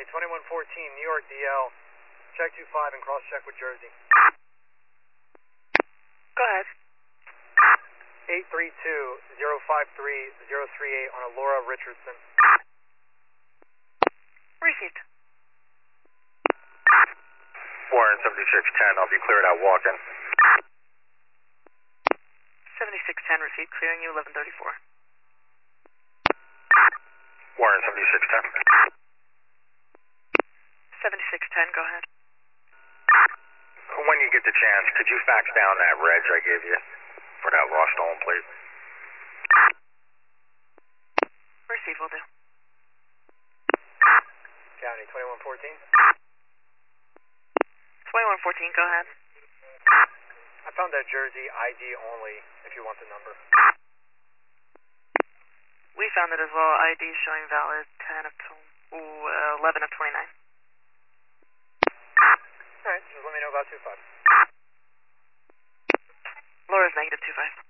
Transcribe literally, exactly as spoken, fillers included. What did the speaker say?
County, twenty-one fourteen, New York D L. Check two five and cross-check with Jersey. Go ahead. eight three two, zero five three, zero three eight on a Laura Richardson. Received. Warren seventy-six ten, I'll be cleared out walk-in. seventy-six ten, received, clearing you eleven thirty-four. Warren seventy-six ten. seventy-six ten, go ahead. When you get the chance, could you fax down that reg I gave you for that lost stolen plate? Received, will do. County, twenty-one fourteen. twenty-one fourteen, go ahead. I found that Jersey I D only, if you want the number. We found it as well. I D showing valid ten of ooh, uh, eleven of twenty-nine. Alright, just let me know about two five. Laura's negative two five.